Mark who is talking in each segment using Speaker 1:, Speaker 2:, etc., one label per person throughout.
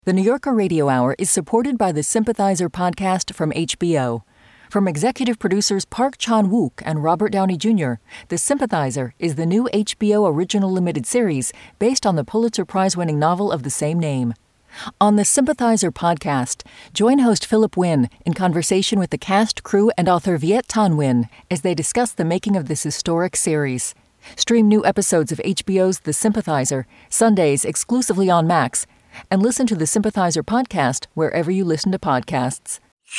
Speaker 1: The New Yorker Radio Hour is supported by the Sympathizer podcast from HBO. From executive producers Park Chan-wook and Robert Downey Jr., The Sympathizer is the new HBO original limited series based on the Pulitzer Prize-winning novel of the same name. On the Sympathizer podcast, join host Philip Wynn in conversation with the cast, crew, and author Viet Thanh Nguyen as they discuss the making of this historic series. Stream new episodes of HBO's The Sympathizer, Sundays exclusively on Max, and listen to the Sympathizer podcast wherever you listen to podcasts.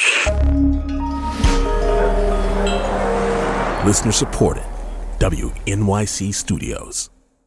Speaker 2: Listener supported. WNYC Studios.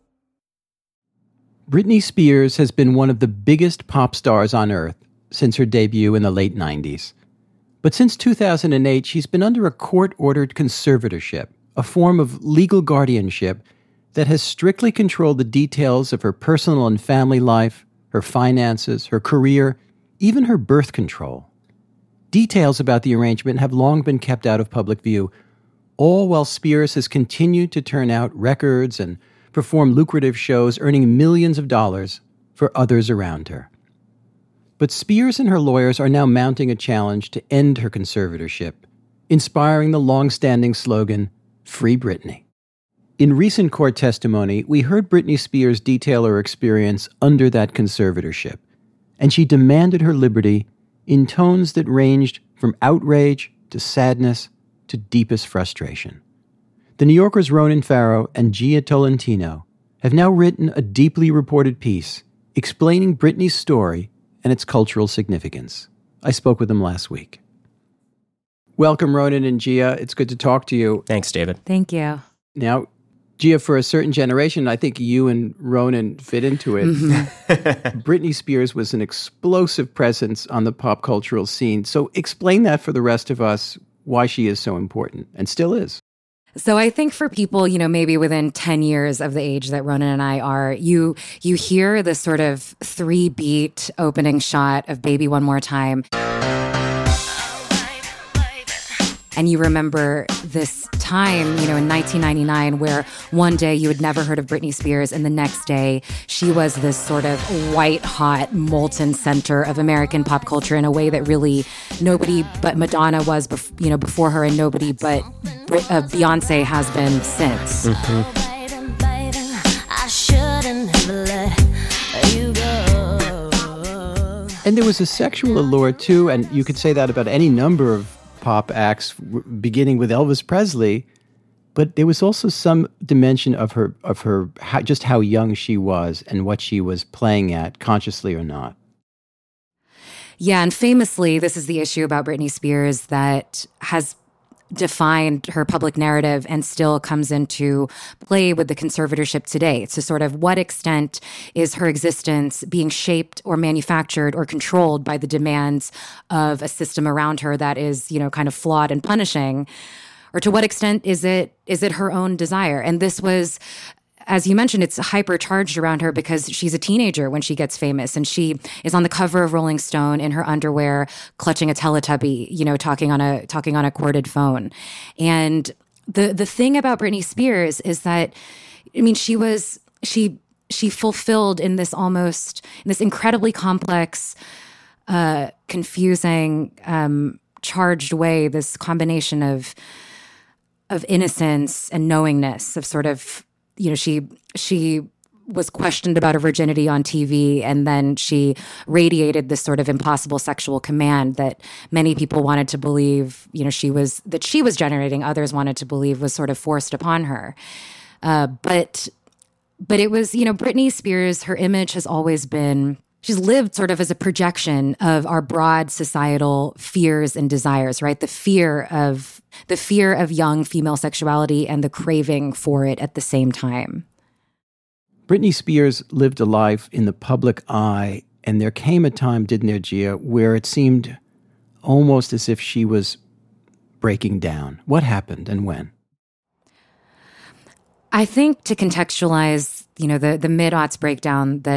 Speaker 3: Britney Spears has been one of the biggest pop stars on earth since her debut in the late 90s. But since 2008, she's been under a court-ordered conservatorship, a form of legal guardianship that has strictly controlled the details of her personal and family life, her finances, her career, even her birth control. Details about the arrangement have long been kept out of public view, all while Spears has continued to turn out records and perform lucrative shows, earning millions of dollars for others around her. But Spears and her lawyers are now mounting a challenge to end her conservatorship, inspiring the long-standing slogan, Free Britney. In recent court testimony, we heard Britney Spears detail her experience under that conservatorship, and she demanded her liberty in tones that ranged from outrage to sadness to deepest frustration. The New Yorker's Ronan Farrow and Gia Tolentino have now written a deeply reported piece explaining Britney's story and its cultural significance. I spoke with them last week. Welcome, Ronan and Gia. It's good to talk to you.
Speaker 4: Thanks, David.
Speaker 5: Thank you.
Speaker 3: Now, Gia, for a certain generation, I think you and Ronan fit into it. Mm-hmm. Britney Spears was an explosive presence on the pop cultural scene. So explain that for the rest of us, why she is so important, and still is.
Speaker 5: So I think for people, maybe within 10 years of the age that Ronan and I are, you hear this sort of 3-beat opening shot of Baby One More Time. And you remember this time, in 1999, where one day you had never heard of Britney Spears, and the next day she was this sort of white-hot, molten center of American pop culture in a way that really nobody but Madonna was, before her, and nobody but Beyonce has been since.
Speaker 3: Mm-hmm. And there was a sexual allure, too, and you could say that about any number of pop acts, beginning with Elvis Presley, but there was also some dimension of her just how young she was and what she was playing at, consciously or not.
Speaker 5: Yeah, and famously, this is the issue about Britney Spears that has defined her public narrative and still comes into play with the conservatorship today. It's to sort of what extent is her existence being shaped or manufactured or controlled by the demands of a system around her that is, kind of flawed and punishing, or to what extent is it her own desire? And this was, as you mentioned, it's hypercharged around her because she's a teenager when she gets famous, and she is on the cover of Rolling Stone in her underwear, clutching a Teletubby, talking on a corded phone. And the thing about Britney Spears is that, she fulfilled in this incredibly complex, confusing, charged way, this combination of innocence and knowingness, of sort of, she was questioned about her virginity on TV, and then she radiated this sort of impossible sexual command that many people wanted to believe, she was generating. Others wanted to believe was sort of forced upon her. But it was, Britney Spears, her image has always been, she's lived sort of as a projection of our broad societal fears and desires, right? The fear of young female sexuality and the craving for it at the same time.
Speaker 3: Britney Spears lived a life in the public eye, and there came a time, didn't there, Gia, where it seemed almost as if she was breaking down. What happened and when?
Speaker 5: I think to contextualize, the mid-aughts breakdown that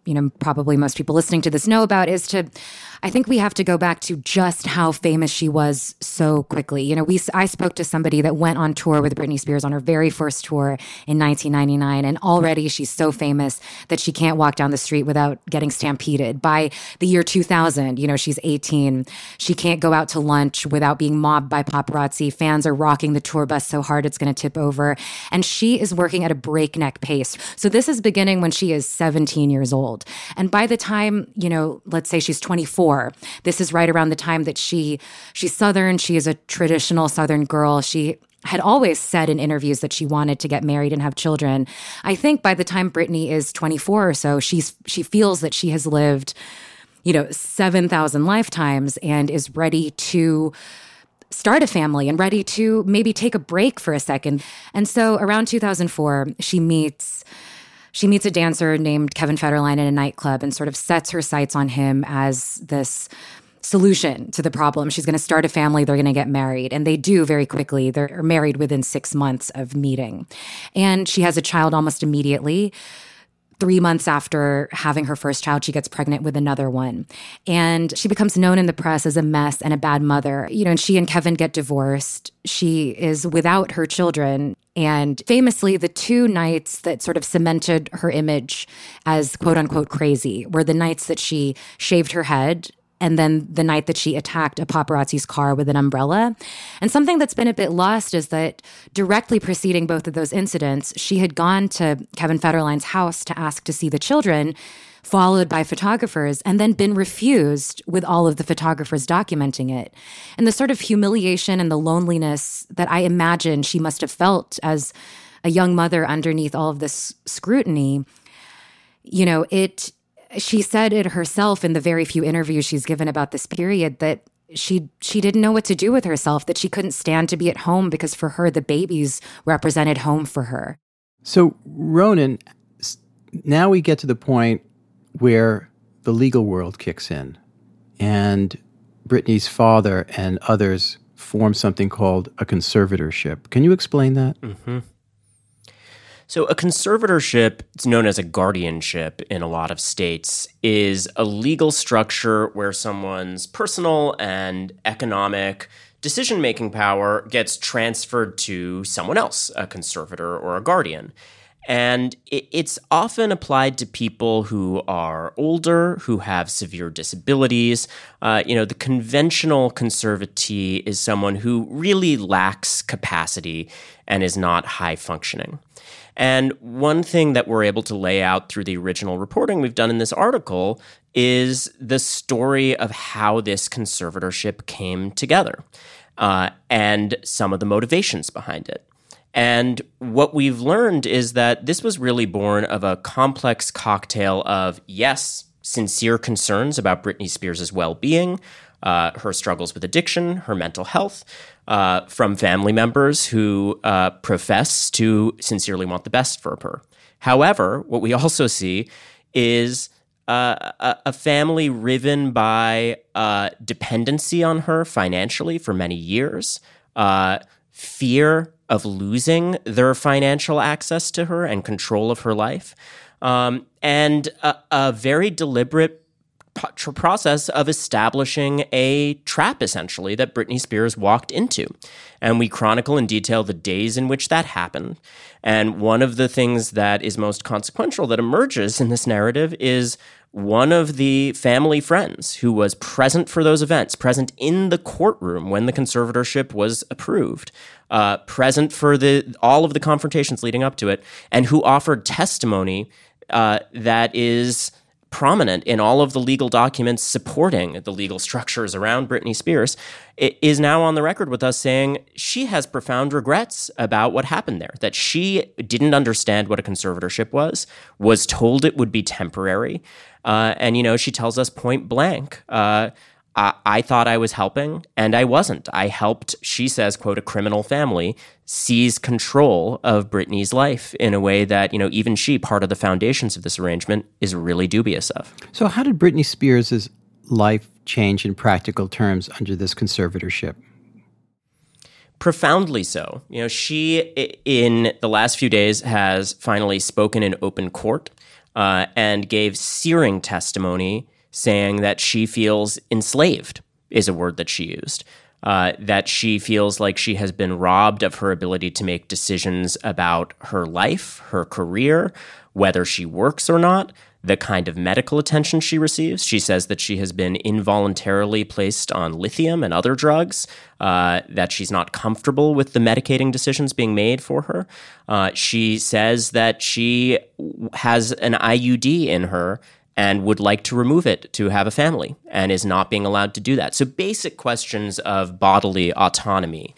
Speaker 5: probably most people listening to this know about is I think we have to go back to just how famous she was so quickly. I spoke to somebody that went on tour with Britney Spears on her very first tour in 1999, and already she's so famous that she can't walk down the street without getting stampeded. By the year 2000, she's 18. She can't go out to lunch without being mobbed by paparazzi. Fans are rocking the tour bus so hard it's going to tip over. And she is working at a breakneck pace. So this is beginning when she is 17 years old. And by the time, let's say she's 24, this is right around the time that she's Southern. She is a traditional Southern girl. She had always said in interviews that she wanted to get married and have children. I think by the time Britney is 24 or so, she feels that she has lived, 7,000 lifetimes and is ready to start a family and ready to maybe take a break for a second. And so around 2004, she meets a dancer named Kevin Federline in a nightclub and sort of sets her sights on him as this solution to the problem. She's going to start a family. They're going to get married. And they do very quickly. They're married within 6 months of meeting. And she has a child almost immediately. 3 months after having her first child, she gets pregnant with another one. And she becomes known in the press as a mess and a bad mother. And she and Kevin get divorced. She is without her children. And famously, the 2 nights that sort of cemented her image as quote unquote crazy were the nights that she shaved her head and then the night that she attacked a paparazzi's car with an umbrella. And something that's been a bit lost is that directly preceding both of those incidents, she had gone to Kevin Federline's house to ask to see the children, followed by photographers, and then been refused with all of the photographers documenting it. And the sort of humiliation and the loneliness that I imagine she must have felt as a young mother underneath all of this scrutiny, she said it herself in the very few interviews she's given about this period that she didn't know what to do with herself, that she couldn't stand to be at home because for her, the babies represented home for her.
Speaker 3: So, Ronan, now we get to the point where the legal world kicks in and Britney's father and others form something called a conservatorship. Can you explain that?
Speaker 4: Mm-hmm. So a conservatorship, it's known as a guardianship in a lot of states, is a legal structure where someone's personal and economic decision-making power gets transferred to someone else, a conservator or a guardian. And it's often applied to people who are older, who have severe disabilities. The conventional conservatee is someone who really lacks capacity and is not high functioning. And one thing that we're able to lay out through the original reporting we've done in this article is the story of how this conservatorship came together and some of the motivations behind it. And what we've learned is that this was really born of a complex cocktail of, yes, sincere concerns about Britney Spears' well-being, her struggles with addiction, her mental health, from family members who profess to sincerely want the best for her. However, what we also see is a family riven by dependency on her financially for many years, fear of losing their financial access to her and control of her life, and a very deliberate process of establishing a trap, essentially, that Britney Spears walked into. And we chronicle in detail the days in which that happened. And one of the things that is most consequential that emerges in this narrative is one of the family friends who was present for those events, present in the courtroom when the conservatorship was approved, present for all of the confrontations leading up to it, and who offered testimony that is prominent in all of the legal documents supporting the legal structures around Britney Spears, is now on the record with us saying she has profound regrets about what happened there, that she didn't understand what a conservatorship was told it would be temporary. And she tells us point blank, I thought I was helping, and I wasn't. I helped, she says, quote, a criminal family seize control of Britney's life in a way that, even she, part of the foundations of this arrangement, is really dubious of.
Speaker 3: So how did Britney Spears' life change in practical terms under this conservatorship?
Speaker 4: Profoundly so. She, in the last few days, has finally spoken in open court. and gave searing testimony saying that she feels enslaved, is a word that she used. That she feels like she has been robbed of her ability to make decisions about her life, her career, whether she works or not, the kind of medical attention she receives. She says that she has been involuntarily placed on lithium and other drugs, that she's not comfortable with the medicating decisions being made for her. She says that she has an IUD in her and would like to remove it to have a family and is not being allowed to do that. So basic questions of bodily autonomy,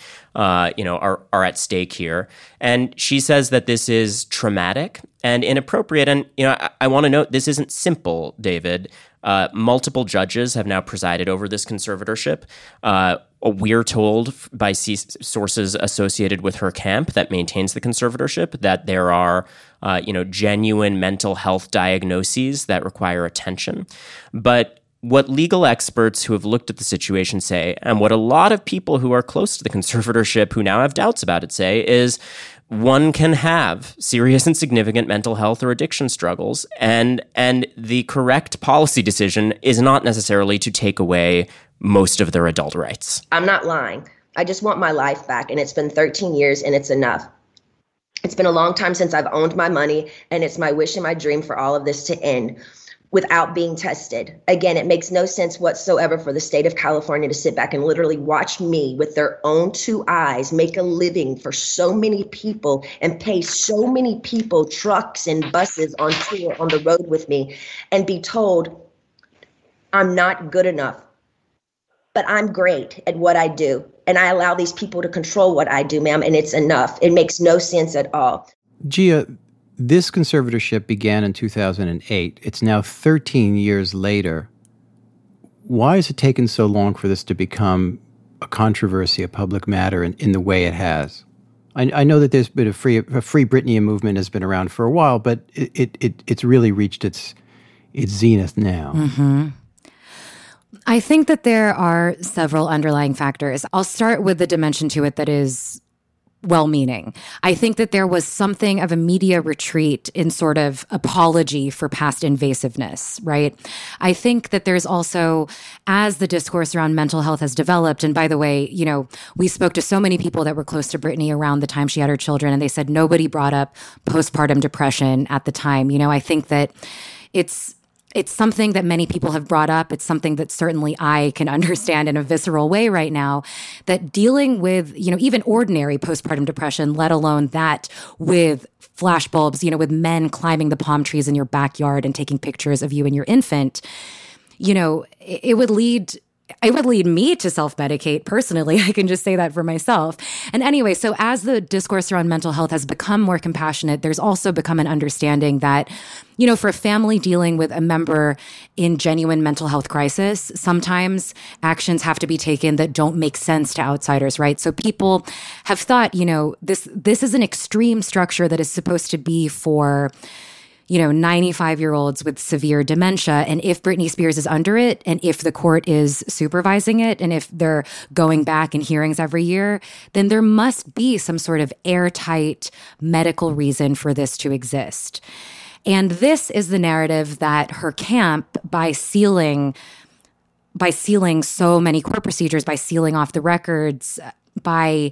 Speaker 4: are at stake here. And she says that this is traumatic and inappropriate. And, I want to note this isn't simple, David. Multiple judges have now presided over this conservatorship. We're told by sources associated with her camp that maintains the conservatorship that there are, genuine mental health diagnoses that require attention. But what legal experts who have looked at the situation say, and what a lot of people who are close to the conservatorship who now have doubts about it say, is one can have serious and significant mental health or addiction struggles, and the correct policy decision is not necessarily to take away most of their adult rights.
Speaker 6: I'm not lying. I just want my life back, and it's been 13 years, and it's enough. It's been a long time since I've owned my money, and it's my wish and my dream for all of this to end without being tested. Again, it makes no sense whatsoever for the state of California to sit back and literally watch me with their own two eyes make a living for so many people and pay so many people trucks and buses on tour on the road with me and be told I'm not good enough. But I'm great at what I do. And I allow these people to control what I do, ma'am, and it's enough. It makes no sense at all.
Speaker 3: Gia, this conservatorship began in 2008. It's now 13 years later. Why has it taken so long for this to become a controversy, a public matter in the way it has? I know that there's been a Free Britney movement has been around for a while, but it's really reached its zenith now.
Speaker 5: Mm-hmm. I think that there are several underlying factors. I'll start with the dimension to it that is well-meaning. I think that there was something of a media retreat in sort of apology for past invasiveness, right? I think that there's also, as the discourse around mental health has developed, and by the way, we spoke to so many people that were close to Britney around the time she had her children, and they said nobody brought up postpartum depression at the time. I think that it's something that many people have brought up. It's something that certainly I can understand in a visceral way right now, that dealing with, even ordinary postpartum depression, let alone that with flashbulbs, with men climbing the palm trees in your backyard and taking pictures of you and your infant, it would lead me to self-medicate personally. I can just say that for myself. And anyway, so as the discourse around mental health has become more compassionate, there's also become an understanding that, for a family dealing with a member in genuine mental health crisis, sometimes actions have to be taken that don't make sense to outsiders, right? So people have thought, this is an extreme structure that is supposed to be for 95-year-olds with severe dementia. And if Britney Spears is under it, and if the court is supervising it, and if they're going back in hearings every year, then there must be some sort of airtight medical reason for this to exist. And this is the narrative that her camp, by sealing so many court procedures, by sealing off the records, by,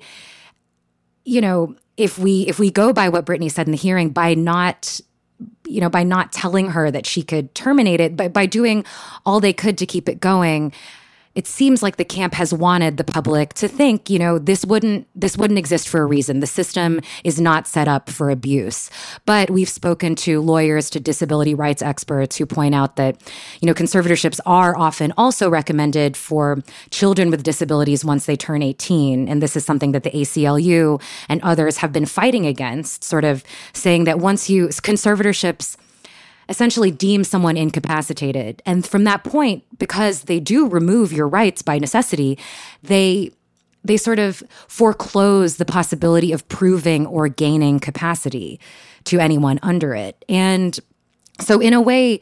Speaker 5: if we go by what Britney said in the hearing, by not telling her that she could terminate it, but by doing all they could to keep it going, it seems like the camp has wanted the public to think, this wouldn't exist for a reason. The system is not set up for abuse. But we've spoken to lawyers, to disability rights experts who point out that, conservatorships are often also recommended for children with disabilities once they turn 18. And this is something that the ACLU and others have been fighting against, sort of saying that once conservatorships essentially deem someone incapacitated. And from that point, because they do remove your rights by necessity, they sort of foreclose the possibility of proving or gaining capacity to anyone under it. And so in a way,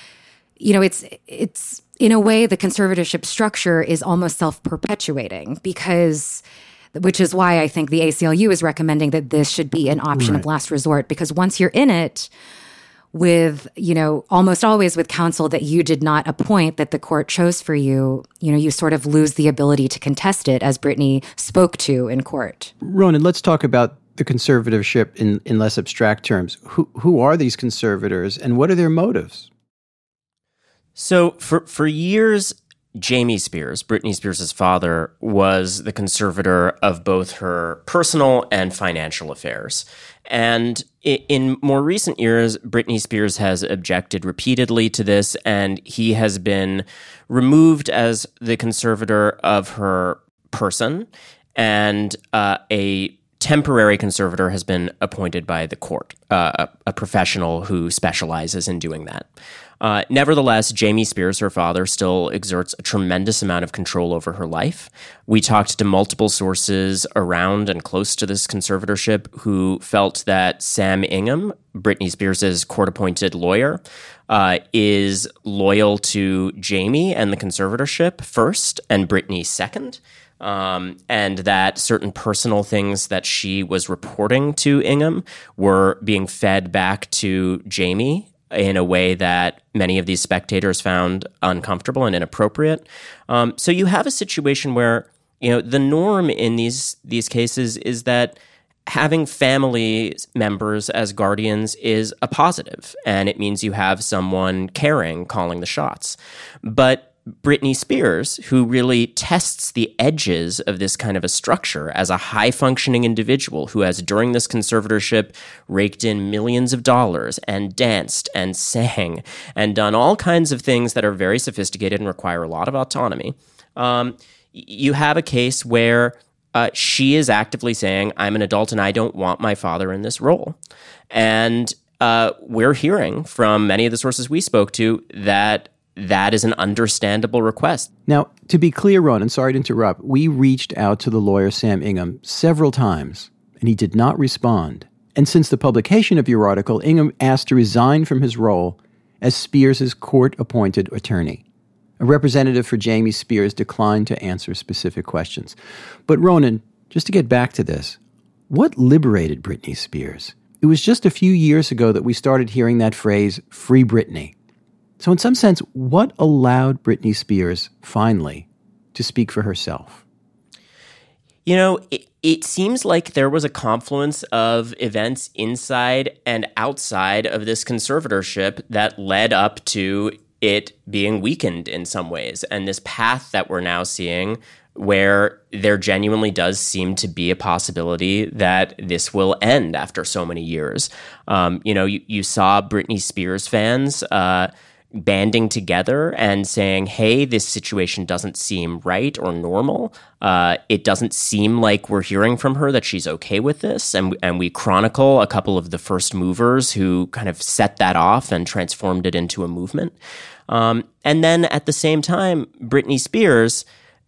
Speaker 5: it's in a way the conservatorship structure is almost self-perpetuating, which is why I think the ACLU is recommending that this should be an option of last resort, because once you're in it, with, almost always with counsel that you did not appoint, that the court chose for you, you sort of lose the ability to contest it, as Britney spoke to in court.
Speaker 3: Ronan, let's talk about the conservatorship in less abstract terms. Who are these conservators and what are their motives?
Speaker 4: So for years, Jamie Spears, Britney Spears' father, was the conservator of both her personal and financial affairs. And in more recent years, Britney Spears has objected repeatedly to this, and he has been removed as the conservator of her person, and a temporary conservator has been appointed by the court, a professional who specializes in doing that. Nevertheless, Jamie Spears, her father, still exerts a tremendous amount of control over her life. We talked to multiple sources around and close to this conservatorship who felt that Sam Ingham, Britney Spears' court-appointed lawyer, is loyal to Jamie and the conservatorship first and Britney second. And that certain personal things that she was reporting to Ingham were being fed back to Jamie in a way that many of these spectators found uncomfortable and inappropriate. So you have a situation where, the norm in these cases is that having family members as guardians is a positive, and it means you have someone caring, calling the shots. But Britney Spears, who really tests the edges of this kind of a structure as a high-functioning individual who has, during this conservatorship, raked in millions of dollars and danced and sang and done all kinds of things that are very sophisticated and require a lot of autonomy, you have a case where she is actively saying, I'm an adult and I don't want my father in this role. And we're hearing from many of the sources we spoke to that is an understandable request.
Speaker 3: Now, to be clear, Ronan, sorry to interrupt, we reached out to the lawyer Sam Ingham several times, and he did not respond. And since the publication of your article, Ingham asked to resign from his role as Spears' court-appointed attorney. A representative for Jamie Spears declined to answer specific questions. But Ronan, just to get back to this, what liberated Britney Spears? It was just a few years ago that we started hearing that phrase, Free Britney. So in some sense, what allowed Britney Spears, finally, to speak for herself?
Speaker 4: It seems like there was a confluence of events inside and outside of this conservatorship that led up to it being weakened in some ways. And this path that we're now seeing where there genuinely does seem to be a possibility that this will end after so many years. You saw Britney Spears fans banding together and saying, hey, this situation doesn't seem right or normal. It doesn't seem like we're hearing from her that she's okay with this. And we chronicle a couple of the first movers who kind of set that off and transformed it into a movement. And then at the same time, Britney Spears,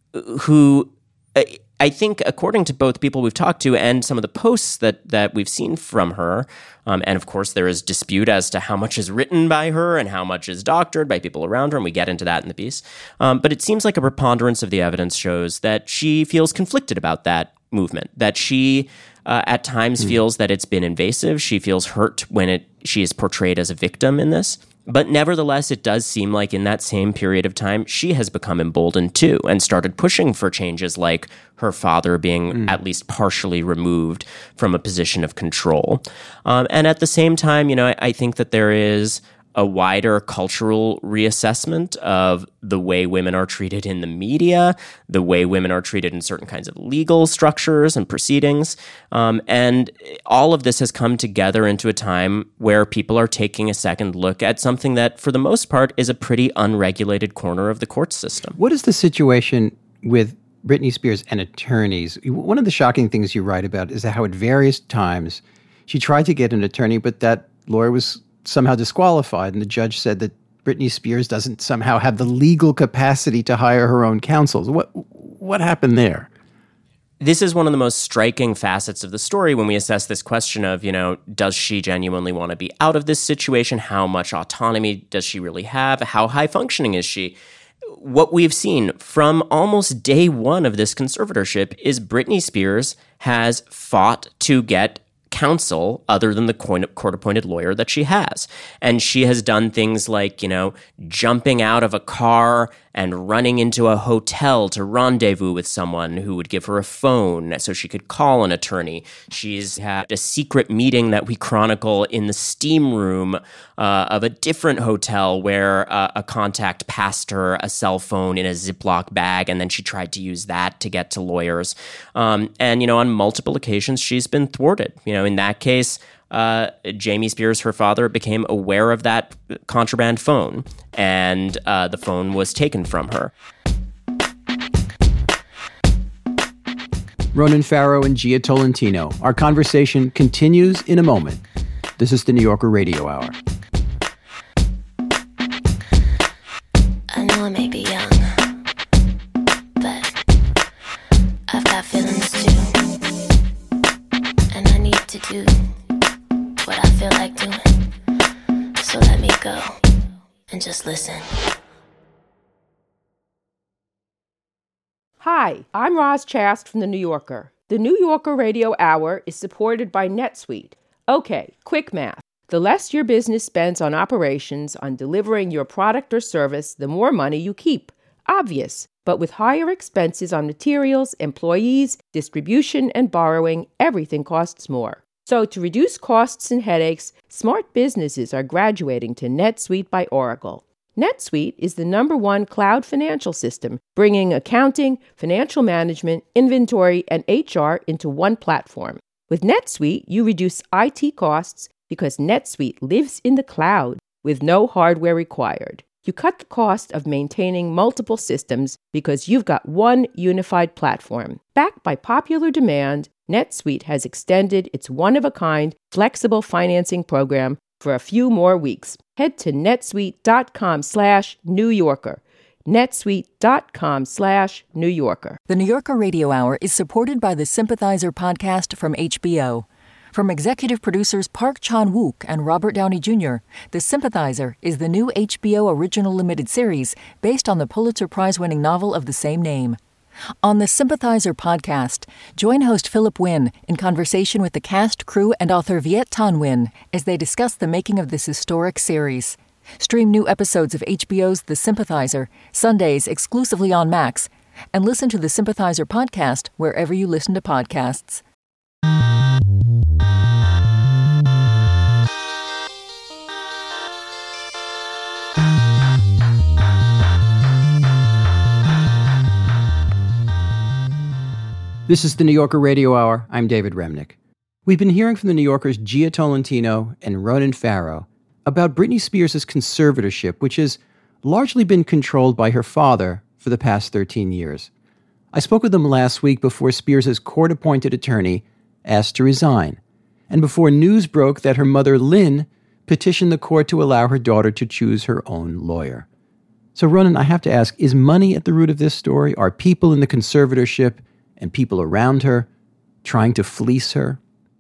Speaker 4: who I think, according to both people we've talked to and some of the posts that we've seen from her, and of course there is dispute as to how much is written by her and how much is doctored by people around her, and we get into that in the piece. But it seems like a preponderance of the evidence shows that she feels conflicted about that movement, that she at times feels that it's been invasive. She feels hurt when she is portrayed as a victim in this. But nevertheless, it does seem like in that same period of time, she has become emboldened too and started pushing for changes like her father being at least partially removed from a position of control. And at the same time, I think that there is a wider cultural reassessment of the way women are treated in the media, the way women are treated in certain kinds of legal structures and proceedings. And all of this has come together into a time where people are taking a second look at something that, for the most part, is a pretty unregulated corner of the court system.
Speaker 3: What is the situation with Britney Spears and attorneys? One of the shocking things you write about is how at various times she tried to get an attorney, but that lawyer was somehow disqualified, and the judge said that Britney Spears doesn't somehow have the legal capacity to hire her own counsel. What happened there?
Speaker 4: This is one of the most striking facets of the story when we assess this question of, does she genuinely want to be out of this situation? How much autonomy does she really have? How high functioning is she? What we've seen from almost day one of this conservatorship is Britney Spears has fought to get counsel other than the court-appointed lawyer that she has. And she has done things like, jumping out of a car and running into a hotel to rendezvous with someone who would give her a phone so she could call an attorney. She's had a secret meeting that we chronicle in the steam room of a different hotel where a contact passed her a cell phone in a Ziploc bag, and then she tried to use that to get to lawyers. And on multiple occasions, she's been thwarted. In that case, Jamie Spears, her father, became aware of that contraband phone, and the phone was taken from her.
Speaker 3: Ronan Farrow and Gia Tolentino. Our conversation continues in a moment. This is the New Yorker Radio Hour.
Speaker 7: I know I may be young, but I've got feelings too, and I need to do what I feel like doing. So let me go and just listen.
Speaker 8: Hi, I'm Roz Chast from The New Yorker. The New Yorker Radio Hour is supported by NetSuite. Okay, quick math. The less your business spends on operations, on delivering your product or service, the more money you keep. Obvious. But with higher expenses on materials, employees, distribution, and borrowing, everything costs more. So to reduce costs and headaches, smart businesses are graduating to NetSuite by Oracle. NetSuite is the #1 cloud financial system, bringing accounting, financial management, inventory, and HR into one platform. With NetSuite, you reduce IT costs because NetSuite lives in the cloud with no hardware required. You cut the cost of maintaining multiple systems because you've got one unified platform. Backed by popular demand, NetSuite has extended its one-of-a-kind flexible financing program for a few more weeks. Head to netsuite.com/New Yorker. netsuite.com/New Yorker.
Speaker 1: The New Yorker Radio Hour is supported by the Sympathizer podcast from HBO. From executive producers Park Chan-wook and Robert Downey Jr., The Sympathizer is the new HBO original limited series based on the Pulitzer Prize-winning novel of the same name. On the Sympathizer podcast, join host Philip Wynn in conversation with the cast, crew, and author Viet Thanh Nguyen as they discuss the making of this historic series. Stream new episodes of HBO's The Sympathizer, Sundays exclusively on Max, and listen to the Sympathizer podcast wherever you listen to podcasts.
Speaker 3: This is the New Yorker Radio Hour. I'm David Remnick. We've been hearing from the New Yorker's Gia Tolentino and Ronan Farrow about Britney Spears' conservatorship, which has largely been controlled by her father for the past 13 years. I spoke with them last week before Spears' court-appointed attorney asked to resign, and before news broke that her mother, Lynn, petitioned the court to allow her daughter to choose her own lawyer. So, Ronan, I have to ask, is money at the root of this story? Are people in the conservatorship and people around her trying to fleece her?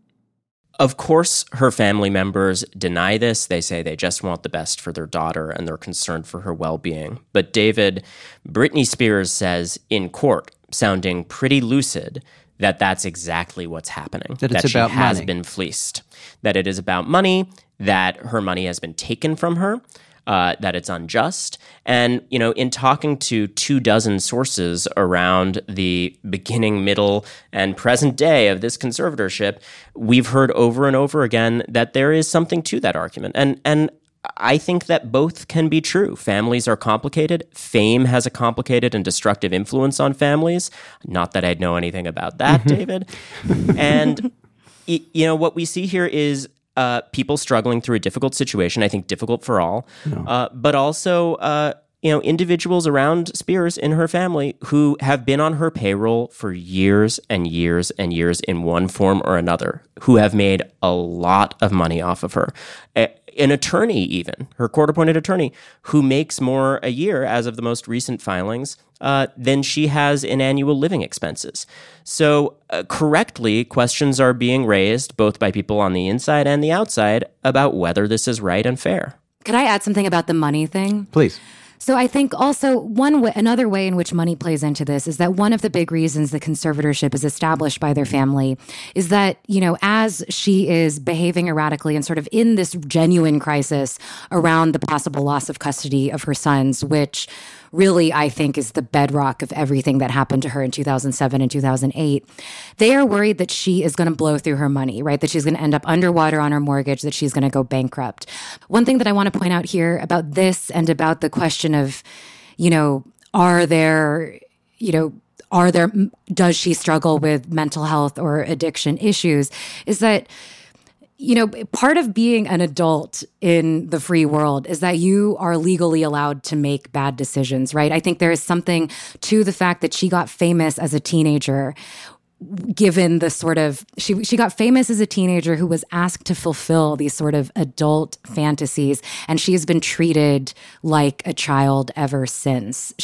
Speaker 4: Of course, her family members deny this. They say they just want the best for their daughter and they're concerned for her well-being. But David, Britney Spears says in court, sounding pretty lucid, that that's exactly what's happening.
Speaker 3: That it's about
Speaker 4: she has
Speaker 3: money.
Speaker 4: been fleeced. That it is about money, that her money has been taken from her, that it's unjust. And, in talking to 24 sources around the beginning, middle, and present day of this conservatorship, we've heard over and over again that there is something to that argument. And I think that both can be true. Families are complicated. Fame has a complicated and destructive influence on families. Not that I'd know anything about that, David. And, what we see here is people struggling through a difficult situation, I think difficult for all, but also, individuals around Spears in her family who have been on her payroll for years and years and years in one form or another, who have made a lot of money off of her. An attorney even, her court-appointed attorney, who makes more a year, as of the most recent filings, than she has in annual living expenses. So correctly, questions are being raised, both by people on the inside and the outside, about whether this is right and fair.
Speaker 5: Could I add something about the money thing?
Speaker 3: Please.
Speaker 5: So I think also another way in which money plays into this is that one of the big reasons the conservatorship is established by their family is that, as she is behaving erratically and sort of in this genuine crisis around the possible loss of custody of her sons, which really, I think, is the bedrock of everything that happened to her in 2007 and 2008. They are worried that she is going to blow through her money, right? That she's going to end up underwater on her mortgage, that she's going to go bankrupt. One thing that I want to point out here about this and about the question of, does she struggle with mental health or addiction issues is that, part of being an adult in the free world is that you are legally allowed to make bad decisions, right? I think there is something to the fact that she got famous as a teenager, given the sort of, she got famous as a teenager who was asked to fulfill these sort of adult fantasies, and she has been treated like a child ever since.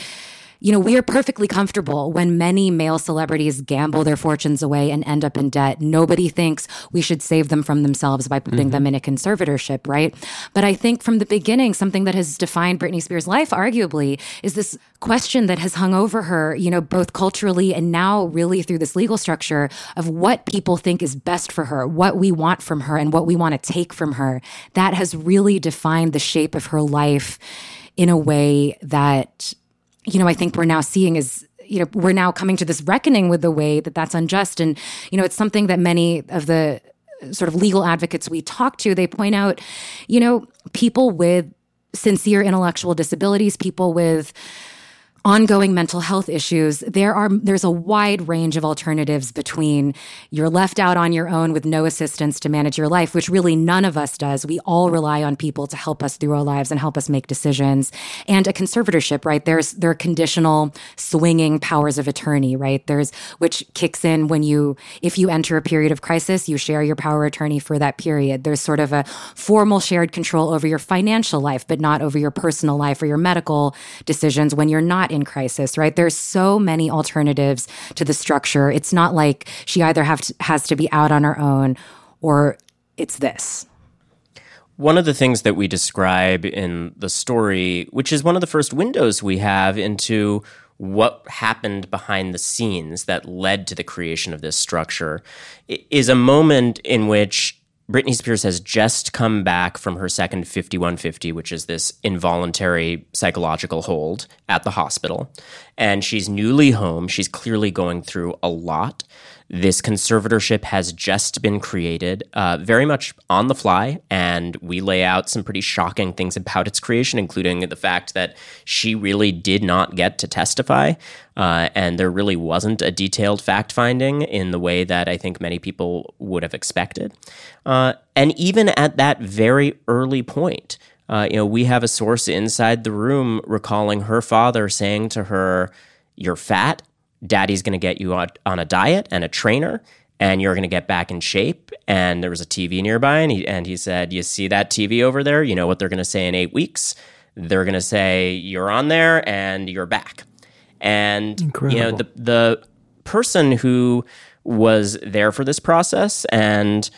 Speaker 5: We are perfectly comfortable when many male celebrities gamble their fortunes away and end up in debt. Nobody thinks we should save them from themselves by putting them in a conservatorship, right? But I think from the beginning, something that has defined Britney Spears' life, arguably, is this question that has hung over her, both culturally and now really through this legal structure of what people think is best for her, what we want from her, and what we want to take from her. That has really defined the shape of her life in a way that I think we're now seeing is, we're now coming to this reckoning with the way that that's unjust. And, it's something that many of the sort of legal advocates we talk to, they point out, people with sincere intellectual disabilities, people with ongoing mental health issues, there's a wide range of alternatives between you're left out on your own with no assistance to manage your life, which really none of us does. We all rely on people to help us through our lives and help us make decisions. And a conservatorship, right? There are conditional swinging powers of attorney, right? Which kicks in if you enter a period of crisis, you share your power of attorney for that period. There's sort of a formal shared control over your financial life, but not over your personal life or your medical decisions when you're not in crisis, right? There's so many alternatives to the structure. It's not like she either has to be out on her own or it's this.
Speaker 4: One of the things that we describe in the story, which is one of the first windows we have into what happened behind the scenes that led to the creation of this structure, is a moment in which Britney Spears has just come back from her second 5150, which is this involuntary psychological hold at the hospital. And she's newly home. She's clearly going through a lot. This conservatorship has just been created, very much on the fly, and we lay out some pretty shocking things about its creation, including the fact that she really did not get to testify, and there really wasn't a detailed fact-finding in the way that I think many people would have expected. And even at that very early point, we have a source inside the room recalling her father saying to her, "You're fat. Daddy's going to get you on a diet and a trainer, and you're going to get back in shape." And there was a TV nearby, and he said, "You see that TV over there? You know what they're going to say in 8 weeks? They're going to say, you're on there and you're back." And
Speaker 3: Incredible.
Speaker 4: The person who was there for this process and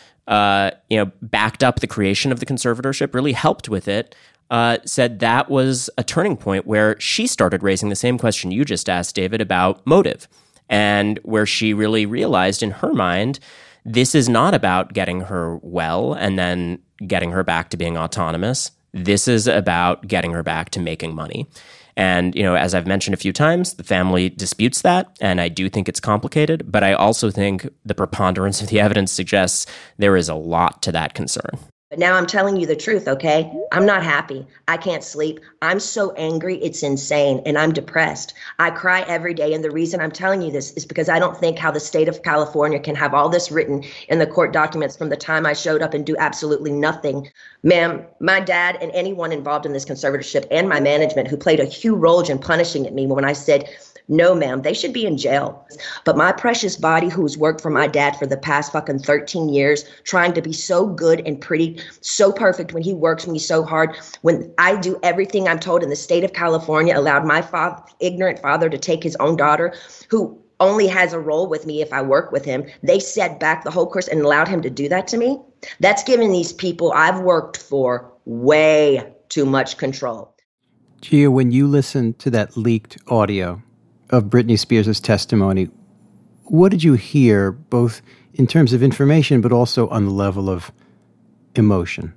Speaker 4: backed up the creation of the conservatorship, really helped with it, said that was a turning point where she started raising the same question you just asked, David, about motive, and where she really realized in her mind, this is not about getting her well and then getting her back to being autonomous. This is about getting her back to making money. And, as I've mentioned a few times, the family disputes that, and I do think it's complicated, but I also think the preponderance of the evidence suggests there is a lot to that concern.
Speaker 6: But now I'm telling you the truth, okay? I'm not happy. I can't sleep. I'm so angry, it's insane, and I'm depressed. I cry every day, and the reason I'm telling you this is because I don't think how the state of California can have all this written in the court documents from the time I showed up and do absolutely nothing. Ma'am, my dad and anyone involved in this conservatorship and my management who played a huge role in punishing at me when I said, "No, ma'am, they should be in jail." But my precious body, who's worked for my dad for the past fucking 13 years, trying to be so good and pretty, so perfect when he works me so hard, when I do everything I'm told in the state of California, allowed my ignorant father to take his own daughter, who only has a role with me if I work with him. They set back the whole course and allowed him to do that to me. That's giving these people I've worked for way too much control.
Speaker 3: Gia, when you listened to that leaked audio of Britney Spears' testimony, what did you hear, both in terms of information, but also on the level of emotion?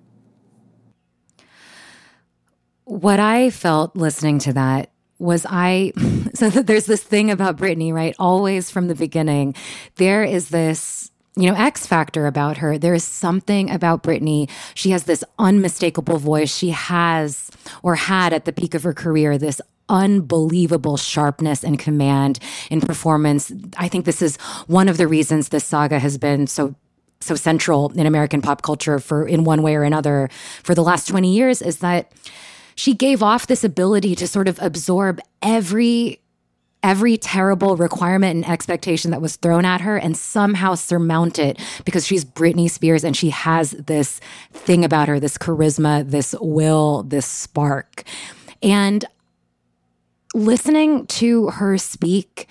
Speaker 5: What I felt listening to that was so that there's this thing about Britney, right? Always from the beginning, there is this, X factor about her. There is something about Britney. She has this unmistakable voice. She has, or had at the peak of her career, this unbelievable sharpness and command in performance. I think this is one of the reasons this saga has been so central in American pop culture in one way or another for the last 20 years, is that she gave off this ability to sort of absorb every terrible requirement and expectation that was thrown at her and somehow surmount it, because she's Britney Spears and she has this thing about her, this charisma, this will, this spark. And listening to her speak,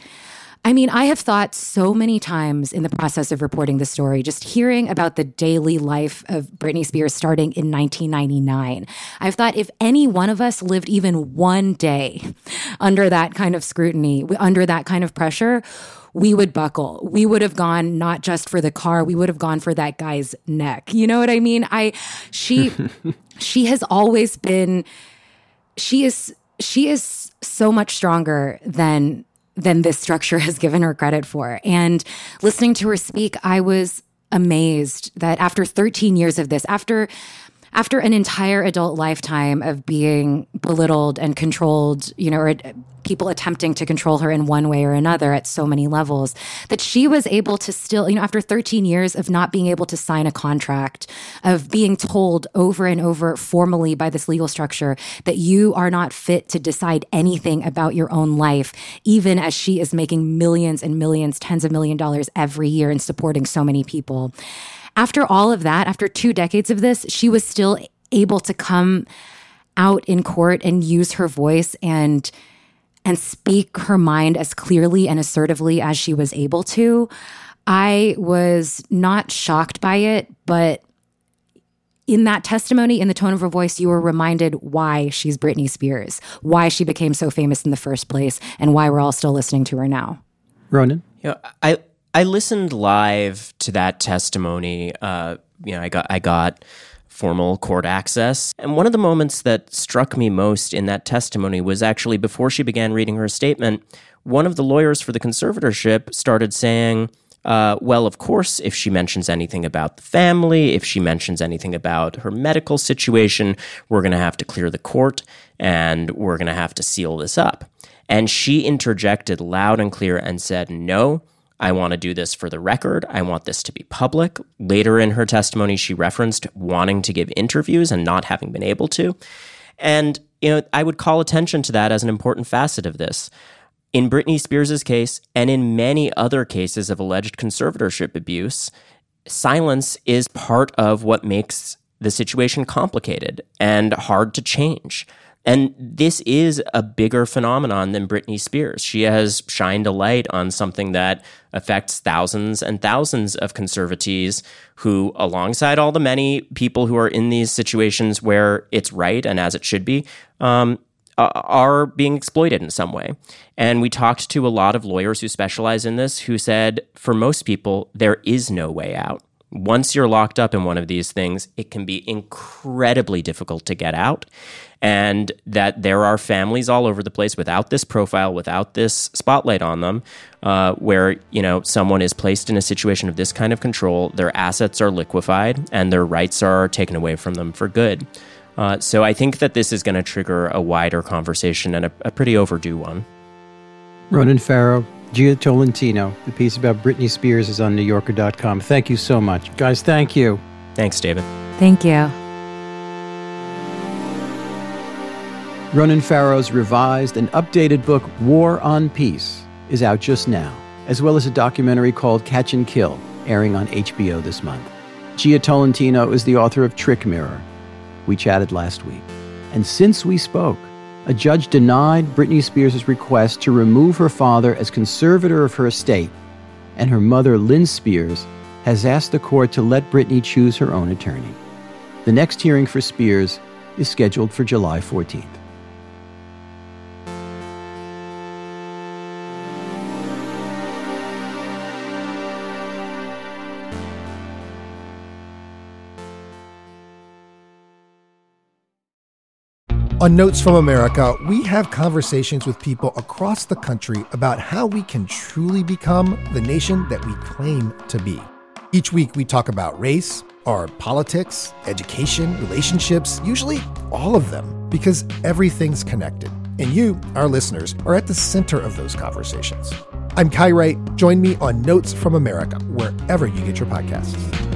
Speaker 5: I have thought so many times in the process of reporting the story, just hearing about the daily life of Britney Spears starting in 1999. I've thought if any one of us lived even one day under that kind of scrutiny, under that kind of pressure, we would buckle. We would have gone not just for the car, we would have gone for that guy's neck. You know what I mean? She has always been, she is so much stronger than this structure has given her credit for. And listening to her speak, I was amazed that after 13 years of this, after an entire adult lifetime of being belittled and controlled, or people attempting to control her in one way or another at so many levels, that she was able to still, after 13 years of not being able to sign a contract, of being told over and over formally by this legal structure that you are not fit to decide anything about your own life, even as she is making millions and millions, tens of $millions every year and supporting so many people. After all of that, after 2 decades of this, she was still able to come out in court and use her voice and speak her mind as clearly and assertively as she was able to. I was not shocked by it, but in that testimony, in the tone of her voice, you were reminded why she's Britney Spears, why she became so famous in the first place, and why we're all still listening to her now.
Speaker 3: Ronan?
Speaker 4: I listened live to that testimony. I got formal court access. And one of the moments that struck me most in that testimony was actually before she began reading her statement, one of the lawyers for the conservatorship started saying, well, of course, if she mentions anything about the family, if she mentions anything about her medical situation, we're going to have to clear the court and we're going to have to seal this up. And she interjected loud and clear and said, no, I want to do this for the record. I want this to be public. Later in her testimony, she referenced wanting to give interviews and not having been able to. And, I would call attention to that as an important facet of this. In Britney Spears' case, and in many other cases of alleged conservatorship abuse, silence is part of what makes the situation complicated and hard to change. And this is a bigger phenomenon than Britney Spears. She has shined a light on something that affects thousands and thousands of conservatees who, alongside all the many people who are in these situations where it's right and as it should be, are being exploited in some way. And we talked to a lot of lawyers who specialize in this who said, for most people, there is no way out. Once you're locked up in one of these things, it can be incredibly difficult to get out. And that there are families all over the place without this profile, without this spotlight on them, where, someone is placed in a situation of this kind of control, their assets are liquefied, and their rights are taken away from them for good. So I think that this is going to trigger a wider conversation and a pretty overdue one.
Speaker 3: Ronan Farrow, Gia Tolentino. The piece about Britney Spears is on NewYorker.com. Thank you so much. Guys, thank you.
Speaker 4: Thanks, David.
Speaker 5: Thank you.
Speaker 3: Ronan Farrow's revised and updated book, War on Peace, is out just now, as well as a documentary called Catch and Kill, airing on HBO this month. Gia Tolentino is the author of Trick Mirror. We chatted last week. And since we spoke, a judge denied Britney Spears' request to remove her father as conservator of her estate, and her mother, Lynn Spears, has asked the court to let Britney choose her own attorney. The next hearing for Spears is scheduled for July 14th.
Speaker 9: On Notes from America, we have conversations with people across the country about how we can truly become the nation that we claim to be. Each week, we talk about race, our politics, education, relationships, usually all of them, because everything's connected. And you, our listeners, are at the center of those conversations. I'm Kai Wright. Join me on Notes from America, wherever you get your podcasts.